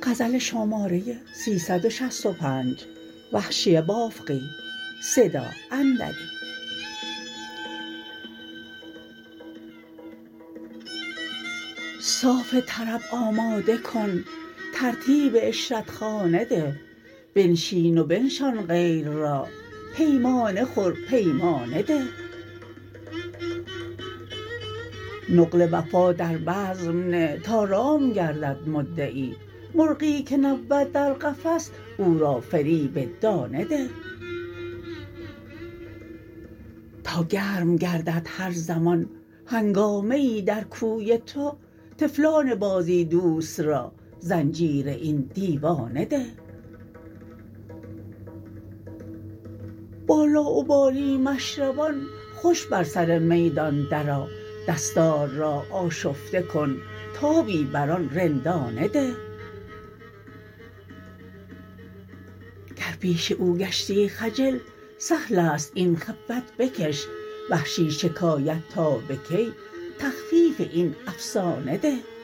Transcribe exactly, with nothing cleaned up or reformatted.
غزل شماره سیصد و شصت و پنج وحشی بافقی صدا اندری. صاف طرب آماده کن ترتیب عشرتخانه ده، بنشین و بنشان غیر را پیمانه خور پیمانه ده. نقل وفا در بزم نه تا رام گردد مدعی، مرغی که نبود در قفس او را فریب دانه ده. تا گرم گردد هر زمان هنگامه ای در کوی تو، طفلان بازی دوست را زنجیر این دیوانه ده. با لاابالی مشربان خوش بر سر میدان درآ، دستار را آشفته کن تابی بر آن رندانه ده. گر پیش او گشتی خجل سهل است این خفت بکش، وحشی شکایت تا به کی تخفیف این افسانه ده.